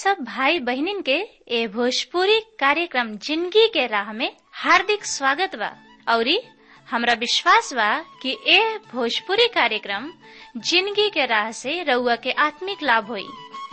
सब भाई बहनिन के ए भोजपुरी कार्यक्रम जिंदगी के राह में हार्दिक स्वागत बा। औरी हमरा विश्वास बा कि ए भोजपुरी कार्यक्रम जिंदगी के राह से रउआ के आत्मिक लाभ होई।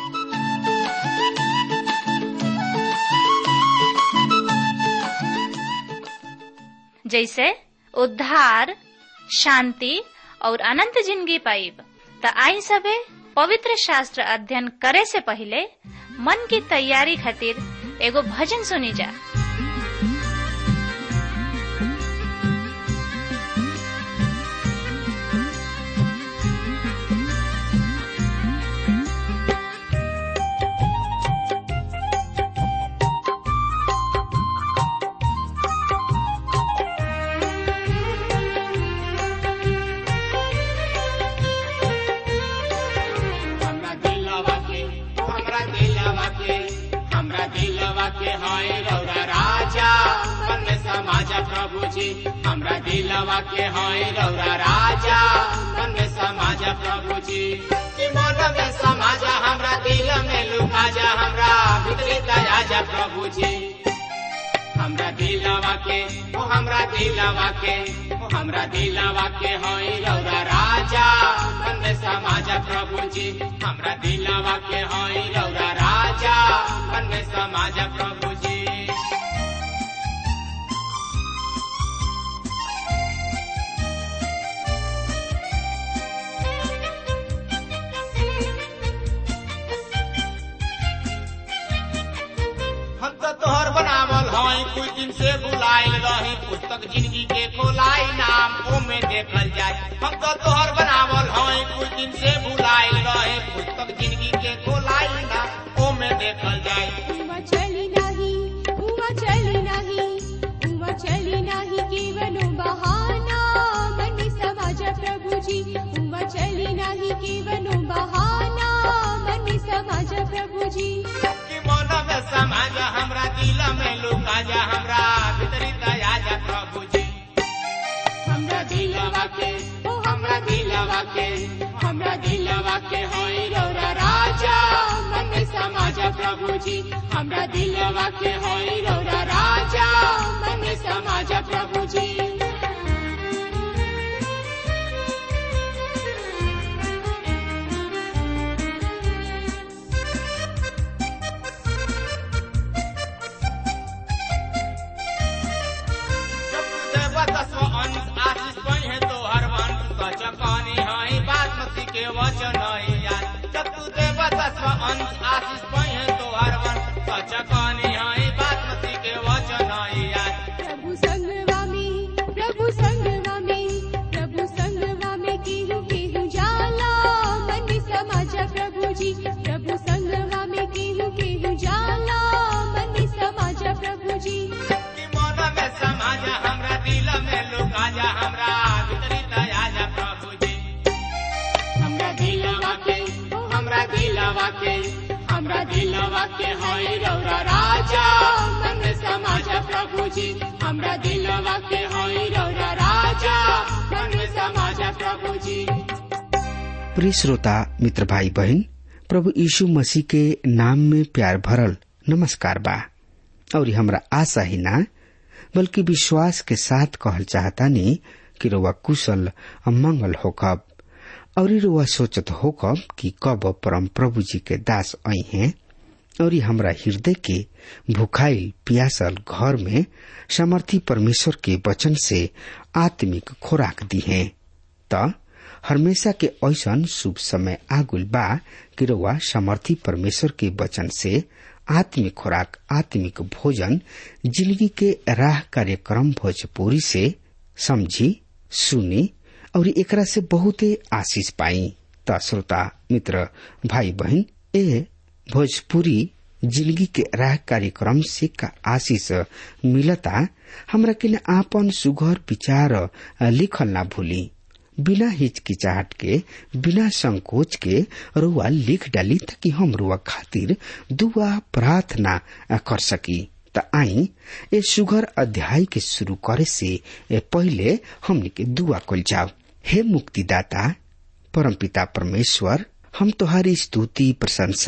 जैसे उद्धार, शांति और अनंत जिंदगी पाइब। त आई सबे पवित्र शास्त्र अध्ययन करे से पहले मन की तैयारी खातिर एगो भजन सुनी जा। हमरा दिलवा के हाय रौरा राजा मन में समाजा प्रभु जी कि मन में समाजा हमरा दिल में लुका जा हमरा भीतरी दया जा प्रभु जी। हमरा दिलवा के ओ हमरा दिलवा के ओ हमरा दिलवा के हाय रौरा राजा मन में समाजा प्रभु जी। हमरा दिलवा के हाय रौरा राजा मन में समाजा प्रभु जी। तोहर बनावल है कुछ दिन से बुलाइल रही पुस्तक जिंदगी के खोलाई नाम ओ में देखल जाए। हम तो तोहर बनावल है कुछ दिन से बुलाइल रही पुस्तक जिंदगी के खोलाई नाम ओ में देखल जाए। उमा चली नहीं केवल बहाना मन समाज प्रभु जी। उमा चली नहीं केवल बहाना मन समाज प्रभु जी। समाज हमरा दिल में लुका जा हमरा भीतरी दया जा प्रभु जी। हमरा दिलवा के ओ हमरा दिलवा के हमरा दिलवा के होई रौरा राजा मन में समाज प्रभु जी। हमरा दिलवा के होई रौरा राजा मन में समाज प्रभु जी। हमरा दिलवा के होई रौरा राजा मन में समाज प्रभु जी। हमरा दिलवा के होई रौरा राजा मन में समाज प्रभु जी। प्रिय श्रोता मित्र भाई बहन, प्रभु यीशु मसीह के नाम में प्यार भरल नमस्कार बा। और हमरा आशा ही ना बल्कि विश्वास के साथ कहल चाहतानी कि रउआ कुशल मंगल होकब और रुआ सोचत होकब कि कब परम प्रभु जी के दास आई हैं और हमरा हृदय के भुखाइल प्यासल घर में सामर्थी परमेश्वर के वचन से आत्मिक खुराक दी है। त हमेशा के ऐसन शुभ समय आगुल बा कि रुआ सामर्थी परमेश्वर के वचन से आत्मिक खुराक आत्मिक भोजन जिंदगी के राह कार्यक्रम भोजपुरी से समझी सुनी और एकरा से बहुते आशीष पाई। त श्रोता मित्र भाई बहन, ए भोजपुरी जिंदगी के राह कार्यक्रम से का आशीष मिलता हमरा के आपन सुघर विचार लिखल ना भूली। बिना हिचकिचाहट के बिना संकोच के रुआ लिख डाली ताकि हम रुआ खातिर दुआ प्रार्थना कर सकी। त आई ए सुघर अध्याय के शुरू करे से पहले हमने के दुआ कल जाओ। हे मुक्तिदाता परमपिता परमेश्वर, हम तुम्हारी स्तुति प्रशंसा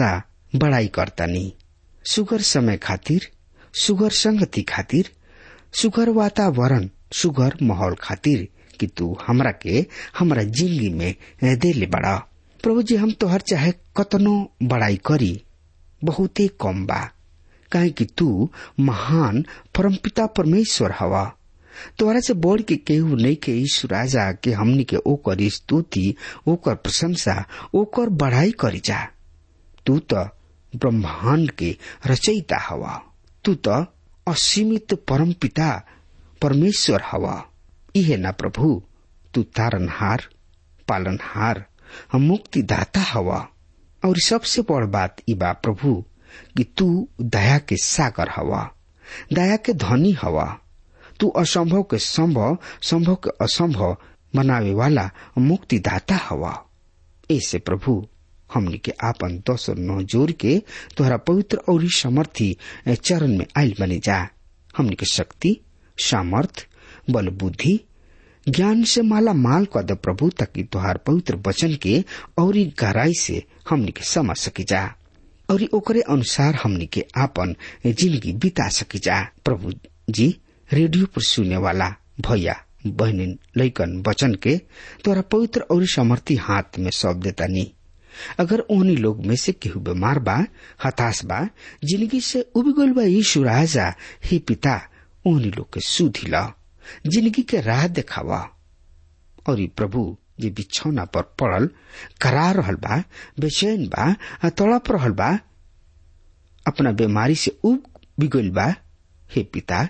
बड़ाई करतानी, सुगर समय खातिर, सुगर संगति खातिर, सुगर वातावरण, सुगर माहौल खातिर कि तू हमरा के हमरा जिंदगी में दे ले बड़ा। प्रभु जी, हम तोहर चाहे कतनो बड़ाई करी बहुते कम बा, काहे कि तू महान परमपिता परमेश्वर हवा। तोहरा से बढ़ के केहू नहीं के यीशु राजा के हमनी के ओकर स्तुति, ओकर प्रशंसा, ओकर बड़ाई करी जा। तू तो ब्रह्मांड के रचयिता हवा, तू तो असीमित परमपिता परमेश्वर हवा। इहे ना प्रभु, तू तारनहार, पालनहार, मुक्तिदाता हवा। और सबसे बड़ बात ई बा प्रभु कि तू दया के सागर हवा, दया के धनी हवा। तू असंभव के संभव, संभव के असंभव बनावे वाला मुक्तिदाता हवा। ऐसे प्रभु हमनी के आपन 209 जोर के तोहरा पवित्र और समर्थी चरण में आयल बने जा। हमनी के शक्ति, सामर्थ, बल, बुद्धि, ज्ञान से माला माल कर दे प्रभु, ताकि तुहार पवित्र वचन के और गहराई से हमनी के समझ सकी जा और ओकरे अनुसार हमनी के आपन जिंदगी बिता सकी जा। प्रभु जी, रेडियो पर सुनने वाला भैया बहन लइकन वचन के तोरा पवित्र और समर्थी हाथ में सौंप देता नी। अगर उन्हीं लोग में से केहू बीमार बा, हताश बा, जिंदगी से उब गइल बा, यीशु राजा हे पिता उन्हीं लोग के सुधी ला, जिंदगी के राह देखावा। और प्रभु जे बिछौना पर पड़ल करा रहल बा, बेचैन बा, तड़प रहल बा, अपना बीमारी से उब गइल बा, हे पिता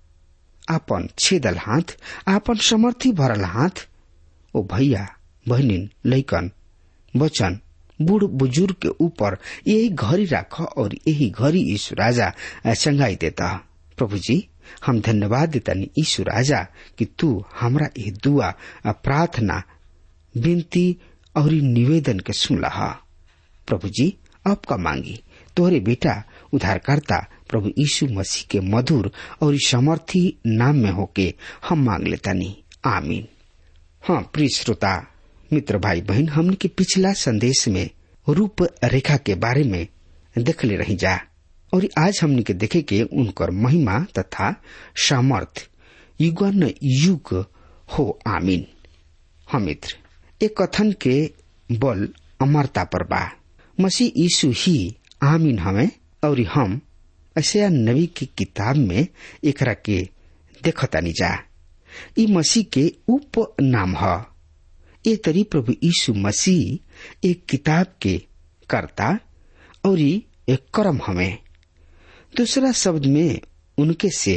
आपन छेदल हाथ, आपन समर्थी भरल हाथ ओ भैया बहनिन लइकन वचन बूढ़ बुजुर्ग के ऊपर यही घड़ी राख और यही घड़ी यीशु राजा चंगाई देता। प्रभु जी, हम धन्यवाद देता नी यीशु राजा कि तू हमरा ये दुआ, प्रार्थना, विनती और निवेदन के सुनला। प्रभु जी, आपका मांगी तोहरे बेटा उद्धारकर्ता प्रभु यीशु मसीह के मधुर और समर्थी नाम में होके हम मांग लेता नी, आमीन। हाँ प्रिय श्रोता मित्र भाई बहन, हमने के पिछला संदेश में रूप रेखा के बारे में देखले रही जा और आज हमने के देखे के उनकर महिमा तथा सामर्थ युगन युग हो, आमीन। हम मित्र, एक कथन के बल अमरता पर बा, मसीह यीशु ही आमीन हमें। और हम ऐसे नबी की किताब में एकरा के देखतानी जा, ई मसीह के उप नाम है। ये तरी प्रभु यीशु मसीह एक किताब के कर्ता और एक कर्म हमें। दूसरा शब्द में उनके से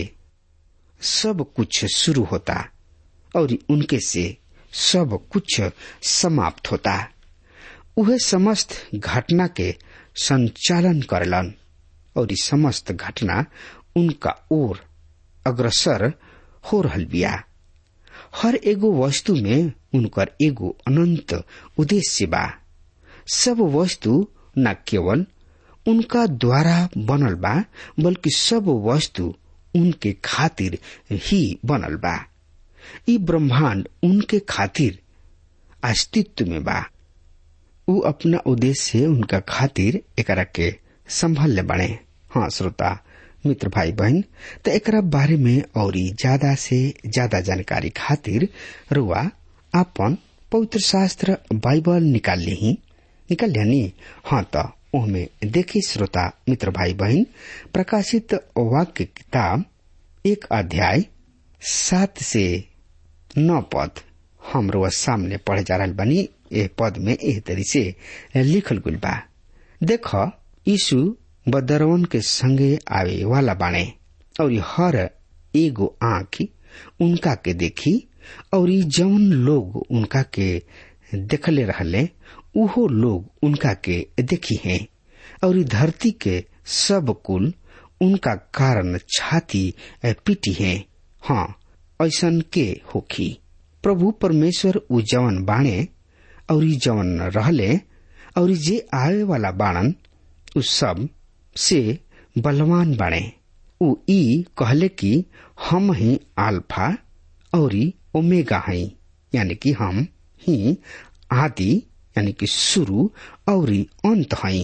सब कुछ शुरू होता और उनके से सब कुछ समाप्त होता। वह समस्त घटना के संचालन करलन और समस्त घटना उनका ओर अग्रसर हो रहल बिया। हर एगो वस्तु में उनकर एगो अनंत उद्देश्य बा। सब वस्तु न केवल उनका द्वारा बनल बा, बल्कि सब वस्तु उनके खातिर ही बनल बा। ई ब्रह्मांड उनके खातिर अस्तित्व में बा। उ अपना उद्देश्य से उनका खातिर एकरा के संभल ले बने। हाँ श्रोता मित्र भाई बहन, तो एकरा बारे में और ज्यादा से ज्यादा जानकारी खातिर रुआ अपन पवित्र शास्त्र बाइबल निकाल ली। हाँ तो उनमें देखी श्रोता मित्र भाई बहन, प्रकाशित वाक्य किताब 1 अध्याय 7 से 9 पद हम रुआ सामने पढ़े जा रहा बनी। ए पद में एह तरी से लिखल गुल बा, देखो यीशु बदरवन के संगे आवे वाला बाणे और हर एगो आँख उनका के देखी और जौन लोग उनका के देखले रहले उहो लोग उनका के देखी हैं और धरती के सब कुल उनका कारण छाती पीटी हैं। हाँ ऐसन के होखी। प्रभु परमेश्वर उ जवन बाणे और जवन रहले और जे आवे वाला बाणन उ सब से बलवान बने। उ ई कहले कि हम ही अल्फा और ओमेगा हैं, यानी कि हम ही आदि यानी कि शुरू और अंत हैं।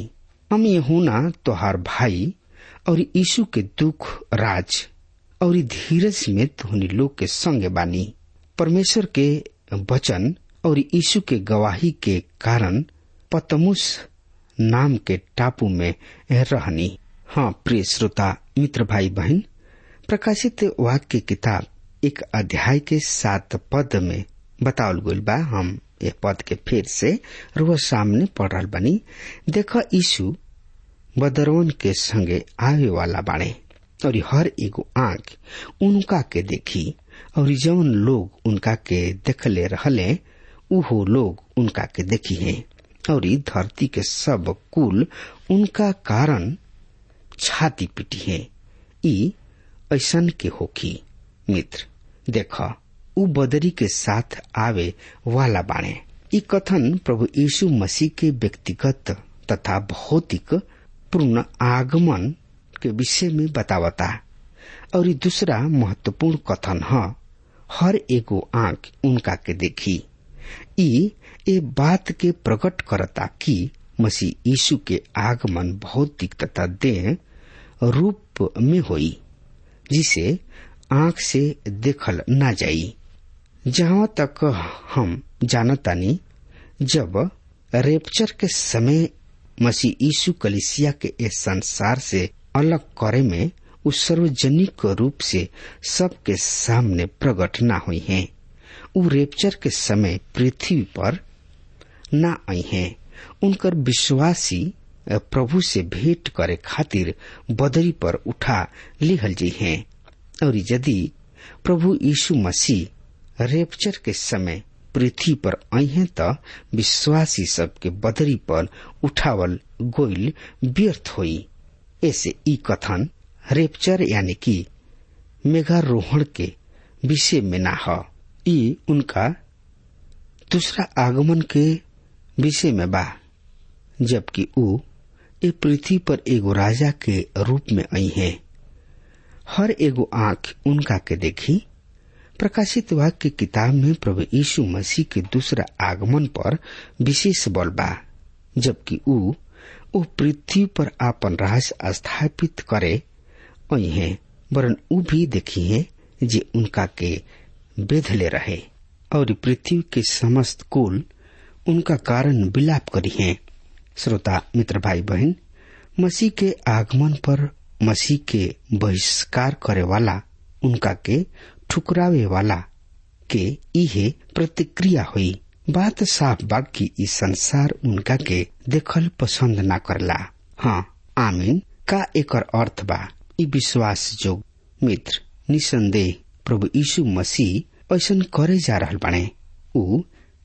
हम यूहन्ना तोहार भाई और यीशु के दुख राज और धीरज में तुहनी लोग के संग बानी। परमेश्वर के वचन और यीशु के गवाही के कारण पतमुस नाम के टापू में रहनी। हाँ प्रिय श्रोता मित्र भाई बहन, प्रकाशित वाक्य किताब 1 अध्याय के 7 पद में बतावल गइल बा। हम एक पद के फिर से रोज सामने पढ़ रहल बनी। देखा यीशु बदरवन के संगे आवे वाला बाणे और हर एगो आंख उनका के देखी और जौन लोग उनका के देखले रहले उहो लोग उनका के देखी है और धरती के सब कुल उनका कारण छाती पीटी है। ई ऐसन के होखी। मित्र देखा उ बदरी के साथ आवे वाला बाणे। ई कथन प्रभु यीशु मसीह के व्यक्तिगत तथा भौतिक पूर्ण आगमन के विषय में बतावता। और दूसरा महत्वपूर्ण कथन है हर एगो आंख उनका के देखी। ये बात के प्रकट करता कि मसीह यीशु के आगमन भौतिक तथा देह रूप में होई, जिसे आंख से देखल ना जाई। जहाँ तक हम जानतानी, जब रेप्चर के समय मसीह यीशु कलीसिया के इस संसार से अलग करे में उस सार्वजनिक रूप से सबके सामने प्रकट ना हुई हैं। उ रेप्चर के समय पृथ्वी पर ना आई हैं। उनकर विश्वासी प्रभु से भेंट करे खातिर बदरी पर उठा लिहल जी हैं। और यदि प्रभु यीशु मसीह रेप्चर के समय पृथ्वी पर आई हैं तो विश्वासी सबके बदरी पर उठावल गोइल व्यर्थ हुई। ऐसे ई कथन रेप्चर यानी कि मेघारोहण के विषय में ना हो। ई उनका दूसरा आगमन के विषय में बा, जबकि उ ए पृथ्वी पर एगो राजा के रूप में आई है। हर एगो आंख उनका के देखी। प्रकाशित वाक्य की किताब में प्रभु यीशु मसीह के दूसरा आगमन पर विशेष बल बा, जबकि उ पृथ्वी पर आपन राज स्थापित करे आई है। वरन उ भी देखी है जे उनका के बेधले रहे और पृथ्वी के समस्त कुल उनका कारण विलाप करी है। श्रोता मित्र भाई बहन, मसीह के आगमन पर मसीह के बहिष्कार करे वाला, उनका के ठुकरावे वाला के इहे प्रतिक्रिया हुई। बात साफ बा कि इस संसार उनका के देखल पसंद ना करला। हाँ आमीन। का एकर अर्थ बा ई विश्वास जोग। मित्र निसंदेह प्रभु यीशु मसीह ऐसन करे जा रहल बाणे। उ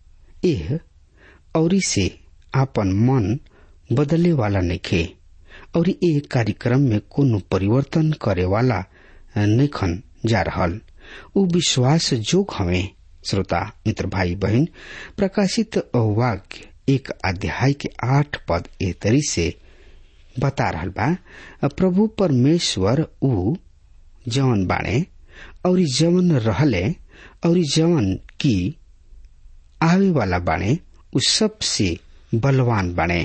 एह औरी से आपन मन बदले वाला नइखे और ए कार्यक्रम में कोनो परिवर्तन करे वाला नइखन जा रहल। उ विश्वास जोग हवे। श्रोता मित्र भाई बहन, प्रकाशित वाक्य 1 अध्याय के 8 पद ए तरी से बता रहल बा, प्रभु परमेश्वर उ जवन बाणे और जवन रहले और जवन की आवे वाला बाणे उ सबसे बलवान बाणे।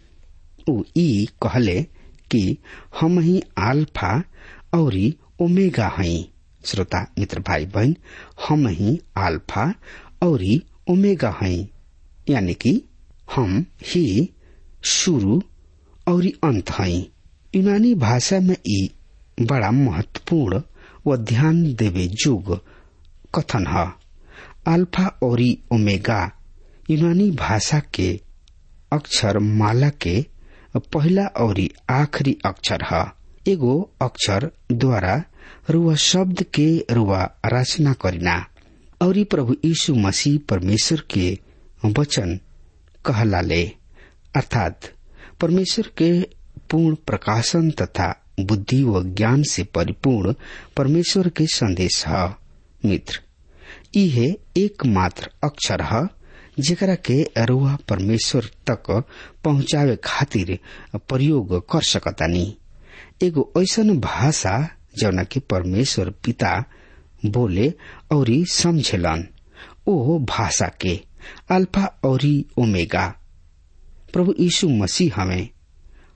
उ ई कहले कि हम ही अल्फा और ओमेगा हई। श्रोता मित्र भाई बहन, हम ही अल्फा और ओमेगा हई, यानी कि हम ही शुरू और अंत हई। यूनानी भाषा में ई बड़ा महत्वपूर्ण व ध्यान देवे जोग कथन है। अल्फा और ओमेगा यूनानी भाषा के अक्षर माला के पहला और आखिरी अक्षर है। एगो अक्षर द्वारा रुआ शब्द के रुआ रचना करिना और प्रभु यीशु मसीह परमेश्वर के वचन कहला ले, अर्थात परमेश्वर के पूर्ण प्रकाशन तथा बुद्धि व ज्ञान से परिपूर्ण परमेश्वर के संदेश है। मित्र इहे एकमात्र अक्षर है जेकरा के रुआ परमेश्वर तक पहुंचावे खातिर प्रयोग कर सकतानी। एगो ऐसन भाषा जौना के परमेश्वर पिता बोले और समझेलन, ओ भाषा के अल्फा और ओमेगा प्रभु यीशु मसीह हमें।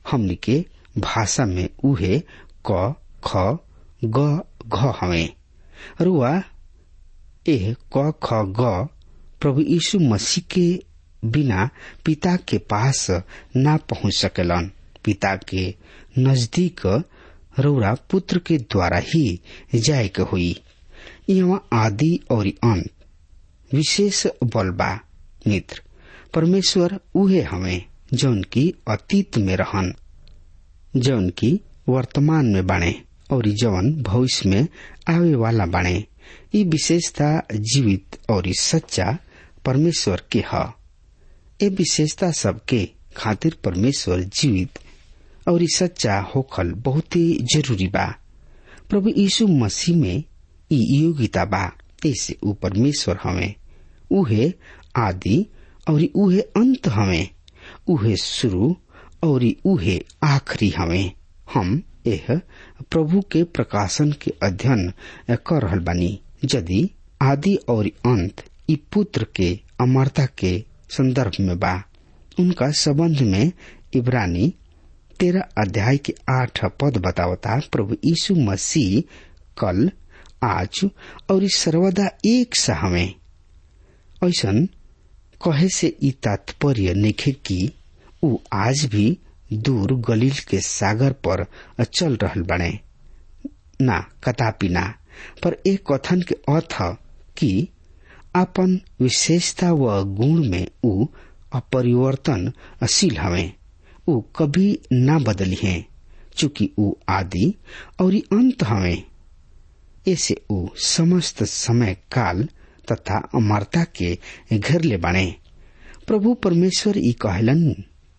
हमनी के भाषा में उहे क ख ग घ हवे। रुआ एह क ख ग प्रभु यीशु मसीह के बिना पिता के पास ना पहुंच सकेलन। पिता के नजदीक रउरा पुत्र के द्वारा ही जाए के हुई। यहाँ आदि और अंत विशेष बल बा। मित्र, परमेश्वर उहे हमें जौन की अतीत में रहन, जौन की वर्तमान में बाणे और जौन भविष्य में आवे वाला बाणे। ये विशेषता जीवित और सच्चा परमेश्वर के ह। ये विशेषता सबके खातिर परमेश्वर जीवित और सच्चा होखल बहुत ही जरूरी बा। प्रभु यीशु मसीह में ई योग्यता बा। ऐसे ऊ परमेश्वर हमें, उहे आदि और उहे अंत हमें, उहे शुरू और उहे आखिरी हमें। हम यह प्रभु के प्रकाशन के अध्ययन कर रहल बानी। यदि आदि और अंत ई पुत्र के अमरता के संदर्भ में बा, उनका संबंध में इब्रानी 13 अध्याय के 8 पद बतावता, प्रभु यीशु मसीह कल, आज और सर्वदा एक सा हमें। ऐसन कहे से ई तात्पर्य नइखे कि ऊ आज भी दूर गलील के सागर पर चल रहल बने, ना कदापि ना। पर एक कथन के अर्थ कि अपन विशेषता व गुण में ऊ अपरिवर्तनशील हवे। ऊ कभी ना बदली हैं, चूंकि ऊ आदि और अंत हवे। ऐसे ऊ समस्त समय काल तथा अमरता के घर ले बने। प्रभु परमेश्वर ई कहलन।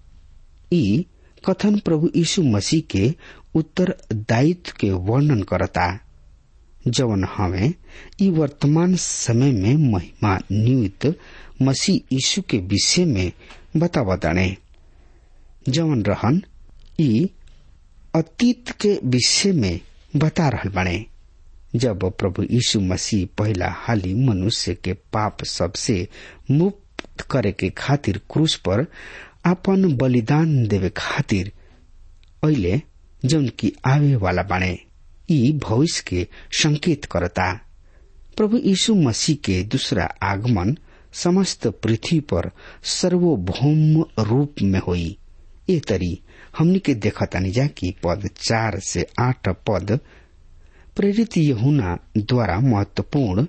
ई कथन प्रभु यीशु मसीह के उत्तरदायित्व के वर्णन करता, जवन हमें ई वर्तमान समय में महिमा नियुक्त मसीह यीशु के विषय में बतावताने। जवन रहन ई अतीत के विषय में बता रहल बने। जब प्रभु यीशु मसीह पहला हाली मनुष्य के पाप सबसे मुक्त करे के खातिर क्रूस पर अपन बलिदान देवे खातिर अइले, जौन की आवे वाला बने, ई भविष्य के संकेत करता। प्रभु यीशु मसीह के दूसरा आगमन समस्त पृथ्वी पर सर्वभौम रूप में हुई। ये तरी हमनी के देखतानी जा कि पद 4 से 8 पद प्रेरित यूहन्ना द्वारा महत्वपूर्ण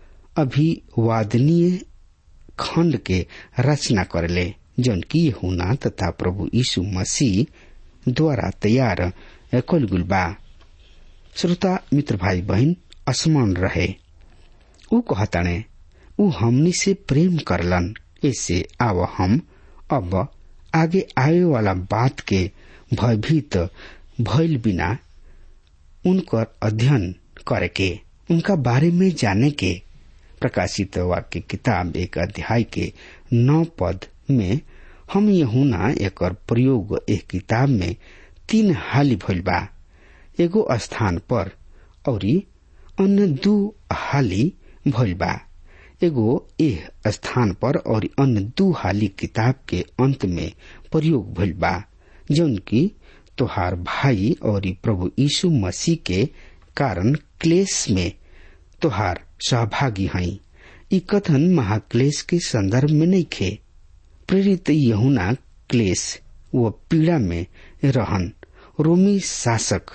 अभिवादनीय खंड के रचना करले, जौन की यूहन्ना तथा प्रभु यीशु मसीह द्वारा तैयार कइल गइल बा। श्रोता मित्र भाई बहन असमान रहे, ऊ कहताने ऊ हमनी से प्रेम करलन। ऐसे आव हम अब आगे आवे वाला बात के भयभीत भइल बिना उनकर अध्ययन करे के, उनका बारे में जाने के। प्रकाशित वाक्य किताब 1 अध्याय के 9 पद में हम यूहन्ना एकर प्रयोग एक किताब में 3 हाली भइल बा, एगो स्थान पर और अन्य 2 हाली भइल बा। एगो एह स्थान पर और अन्य 2 हाली किताब के अंत में प्रयोग भइल बा, जौन की तोहार भाई और प्रभु यीशु मसीह के कारण क्लेश में तोहार सहभागी हई। ई कथन महाक्लेश के संदर्भ में नहीं खे। प्रेरित यूहन्ना क्लेश व पीड़ा में रहन। रोमी शासक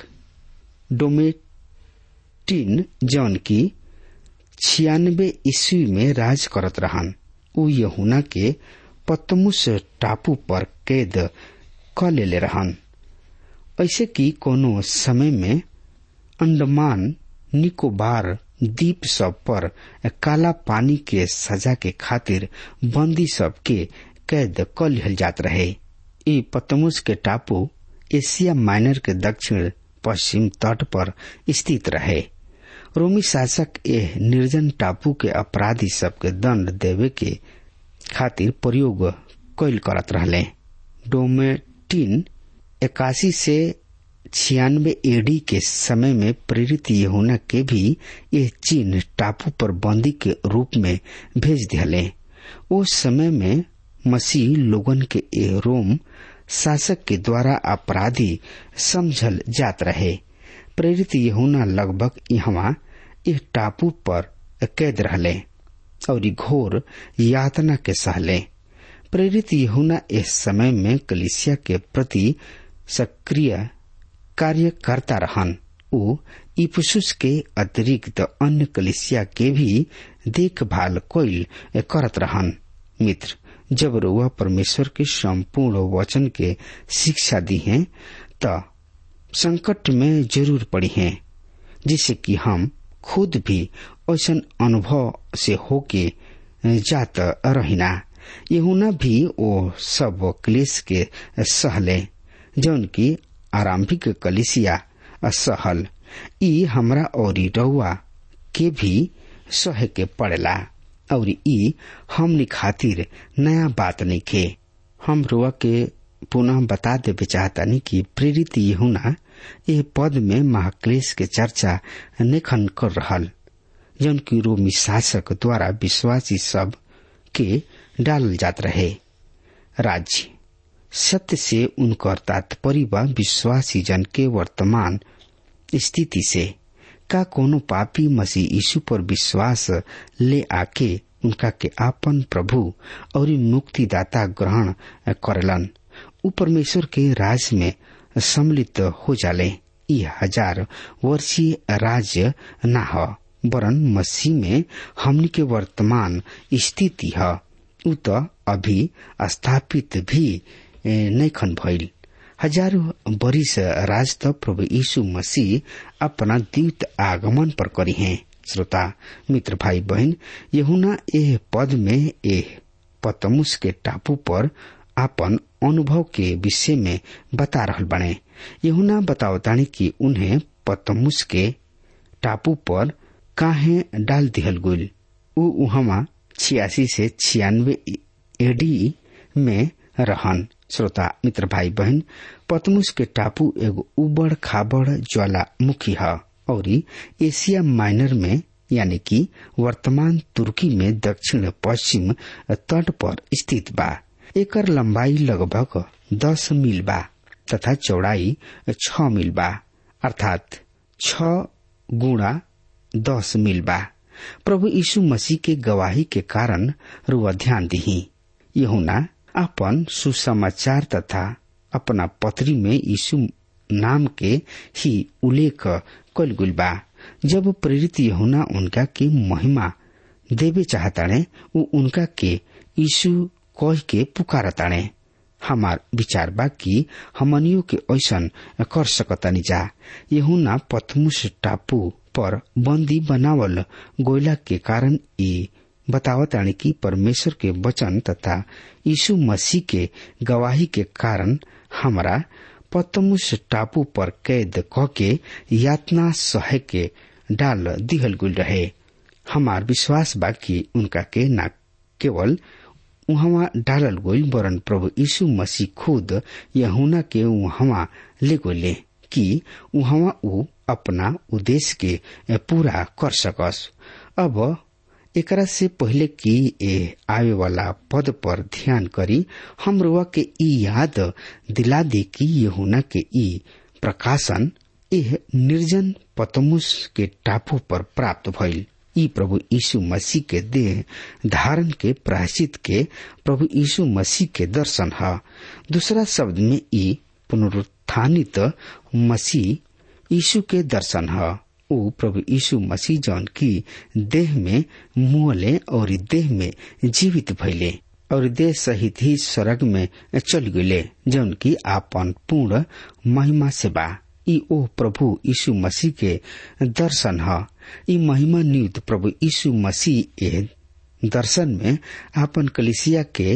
डोमेटिन जौन की 96 ईस्वी में राज करत रहन, ऊ यूहन्ना के पतमुस टापू पर कैद क लेले रहन। ऐसे कि कोनो समय में अंडमान निकोबार द्वीप सब पर काला पानी के सजा के खातिर बंदी सब के कैद क लिहल जात रहे। ई पतमुस के टापू एशिया माइनर के दक्षिण पश्चिम तट पर स्थित रहे। रोमी शासक यह निर्जन टापू के अपराधी सब के दंड देवे के खातिर प्रयोग कैल करत रहले। डोमेटिन 81 से 96 एडी के समय में प्रेरित यूहन्ना के भी यह चीन टापू पर बंदी के रूप में भेज दिले। उस समय में मसीह लोगन के रोम शासक के द्वारा अपराधी समझल जात रहे। प्रेरित यूहन्ना लगभग यहाँ एक टापू पर कैद रहले और घोर यातना के सहले। प्रेरित यूहन्ना इस समय में कलीसिया के प्रति सक्रिय कार्य करता रहन। ऊ इफिसुस के अतिरिक्त अन्य कलीसिया के भी देखभाल कोइल करत रहन। मित्र, जब रउआ परमेश्वर के संपूर्ण वचन के शिक्षा दी है तो संकट में जरूर पड़ी है, जिससे कि हम खुद भी ऐसा अनुभव से होके जात रहिना। यूहन्ना भी वो सब क्लेश के सहले जौन की आरंभिक कलीसिया सहल। ई हमरा और रउआ के भी सहे के पड़ेला और ई हमनी खातिर नया बात नहीं खे। हम रउआ के पुनः बता देवे चाहतानी कि प्रेरित यूहन्ना ये पद में महाक्लेश के चर्चा नेखन कर रहल, जौन की रोमी शासक द्वारा विश्वासी सब के डालल जात रहे। राज्य सत्य से उनकर तात्पर्य विश्वासी जन के वर्तमान स्थिति से का कोनो पापी मसीह यीशु पर विश्वास ले आके उनका के आपन प्रभु और मुक्तिदाता ग्रहण करलन, उ परमेश्वर के राज में सम्मिलित हो जाले। यह 1000 वर्षीय राज्य न ह, वरन मसीह में हमनी के वर्तमान स्थिति है। उ तो अभी स्थापित भी नैखन भइल। 1000 बरिस राज तो प्रभु यीशु मसीह अपना द्वित आगमन पर करी हैं। श्रोता मित्र भाई बहन, यूहन्ना एह पद में एह पतमुस के टापू पर आपन अनुभव के विषय में बता रहल बने। यूहन्ना बतावतानी कि उन्हें पतमुस के टापू पर काहे डाल दिहल गइल। उ उहमा 86 से 96 एडी में रहन। श्रोता मित्र भाई बहन, पतमुस के टापू एगो उबड़ खाबड़ ज्वालामुखी है और एशिया माइनर में यानी कि वर्तमान तुर्की में दक्षिण पश्चिम तट पर स्थित बा। एकर लंबाई लगभग 10 मील बा तथा चौड़ाई 6 मील बा, अर्थात 6 गुणा 10 मील बा। प्रभु यीशु मसीह के गवाही के कारण रुआ ध्यान दही। यूहन्ना अपन सुसमाचार तथा अपना पत्री में यीशु नाम के ही उल्लेख कल गुल बा। जब प्रेरित यूहन्ना उनका के महिमा देवे चाहताने, वो उनका के यीशु कह के पुकारताने। हमार विचार बा कि हमनियों के ऐसन कर सकतानी जा। यूहन्ना पतमुस टापू पर बंदी बनावल गोयला के कारण ये बतावतानी कि परमेश्वर के वचन तथा यीशु मसीह के गवाही के कारण हमारा पतमुस टापू पर कैद क के यातना सहे के डाल दिहल गुल रहे। हमार विश्वास बा कि उनका के न केवल उहवा डालल गोल वरन प्रभु यीशु मसीह खुद यूहन्ना के उहवा ले गोले कि उहवा उ अपना उद्देश्य के पूरा कर सकस। अब एकरा से पहले कि ए आवे वाला पद पर ध्यान करी, हम रुआ के ई याद दिला दे कि यूहन्ना के ई प्रकाशन एह निर्जन पतमुस के टापू पर प्राप्त भइल। ई प्रभु यीशु मसीह के देह धारण के प्रायश्चित के प्रभु यीशु मसीह के दर्शन है। दूसरा शब्द में ई पुनरुत्थानित मसीह यीशु के दर्शन है। वो प्रभु यीशु मसीह जौन की देह में मुअले और देह में जीवित भइले और देह सहित ही स्वर्ग में चल गए, जौन की आपन पूर्ण महिमा से बा। ई ओ प्रभु यीशु मसीह के दर्शन है। ई महिमा नियुक्त प्रभु यीशु मसीह ए दर्शन में आपन कलीसिया के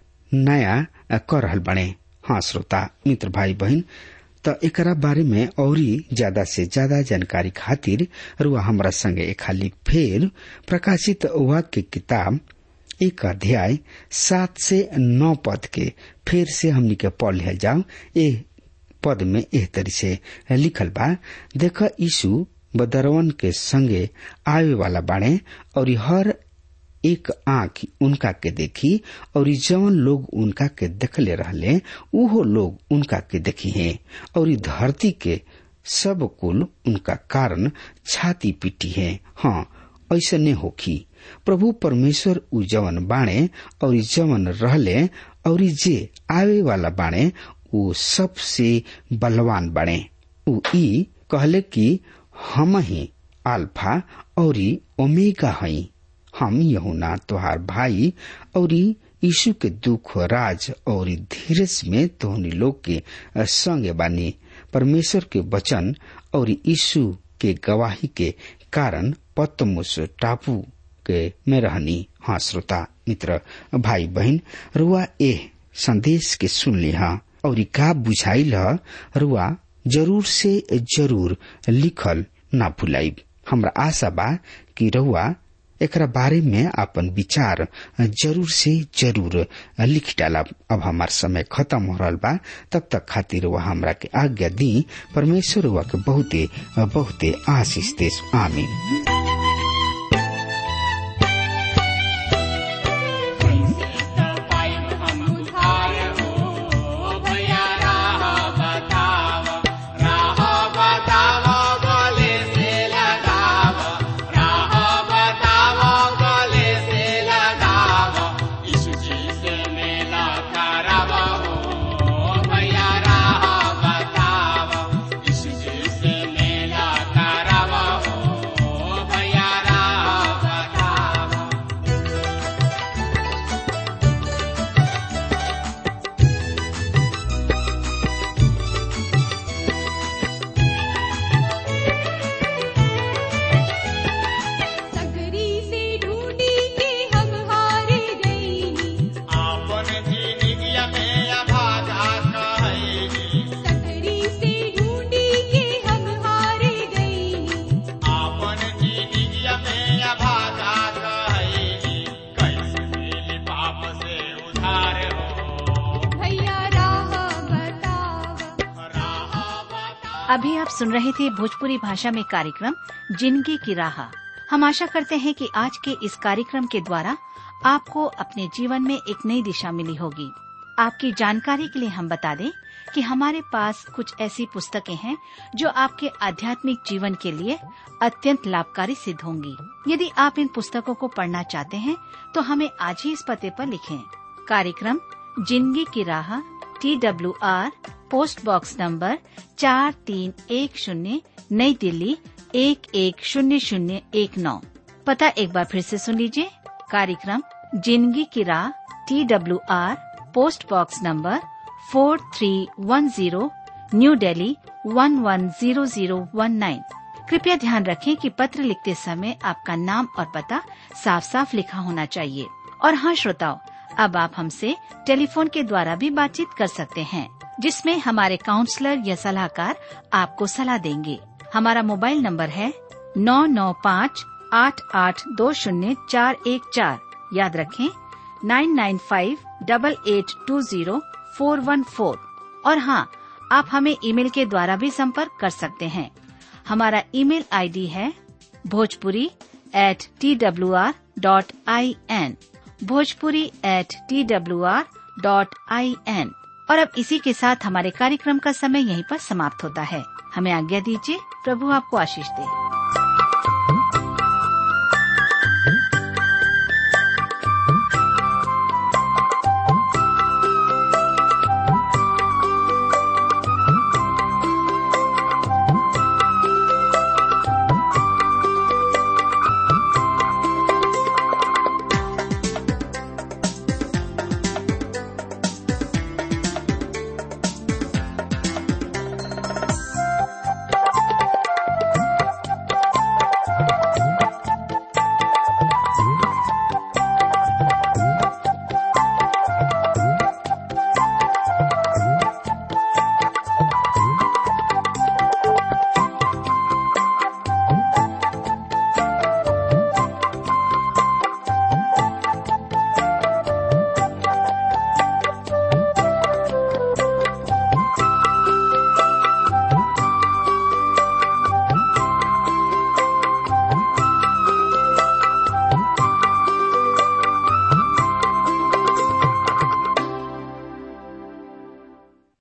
नया कर रहल बने। हाँ श्रोता मित्र भाई बहन, तो एकरा बारे में और ज्यादा से ज्यादा जानकारी खातिर रुआ हमरा संगे खाली फेर प्रकाशित वाक्य की किताब 1 अध्याय 7 से 9 पद के फिर से हमनी के पढ़ लिया जाओ। ए पद में एह तरी से लिखल बा, देखा यीशु बदरवन के संगे आवे वाला बाणे और हर एक आँख उनका के देखी और जवन लोग उनका के देखले रहले उहो लोग उनका के देखी है और धरती के सब कुल उनका कारण छाती पीटी है। हाँ, ऐसे ने होखी। प्रभु परमेश्वर उ जवन बाणे और जवन रहले और जे आवे वाला बाणे उ सबसे बलवान बाणे। उ ई कहले कि हम ही अल्फा और ओमेगा हई। हम यूहन्ना तोहार भाई और यीशु के दुख राज और धीरज में तोहनी लोग के संगे बानी। परमेश्वर के वचन और यीशु के गवाही के कारण पतमुस टापू के में रहनी। हाँ श्रोता मित्र भाई बहन, रुआ ए संदेश के सुन लिहा और का बुझाइल रुआ जरूर से जरूर लिखल ना भुलाई। हमरा आशा बा कि रुआ एकरा बारे में अपन विचार जरूर से जरूर लिख डाला। अब हमार समय खत्म हो रहा बा, तब तक खातिर वह हमरा के आज्ञा दी। परमेश्वर वह के बहुते बहुते आशीष देस। आमीन। अभी आप सुन रहे थे भोजपुरी भाषा में कार्यक्रम जिंदगी की राह। हम आशा करते हैं कि आज के इस कार्यक्रम के द्वारा आपको अपने जीवन में एक नई दिशा मिली होगी। आपकी जानकारी के लिए हम बता दें कि हमारे पास कुछ ऐसी पुस्तकें हैं जो आपके आध्यात्मिक जीवन के लिए अत्यंत लाभकारी सिद्ध होंगी। यदि आप इन पुस्तकों को पढ़ना चाहते हैं तो हमें आज ही इस पते पर लिखें। कार्यक्रम जिंदगी की राह, TWR, पोस्ट बॉक्स नंबर 4310, नई दिल्ली 110019। पता एक बार फिर से सुन लीजिए। कार्यक्रम जिंदगी की राह, TWR, post box number 4310, New Delhi 110019। कृपया ध्यान रखें कि पत्र लिखते समय आपका नाम और पता साफ साफ लिखा होना चाहिए। और हाँ श्रोताओ, अब आप हमसे टेलीफोन के द्वारा भी बातचीत कर सकते हैं, जिसमें हमारे काउंसलर या सलाहकार आपको सलाह देंगे। हमारा मोबाइल नंबर है 9958820414। याद रखें 9958820414। और हाँ, आप हमें ईमेल के द्वारा भी संपर्क कर सकते हैं। हमारा ईमेल आईडी है bhojpuri@twr.in, bhojpuri@twr.in। और अब इसी के साथ हमारे कार्यक्रम का समय यहीं पर समाप्त होता है। हमें आज्ञा दीजिए। प्रभु आपको आशीष दे।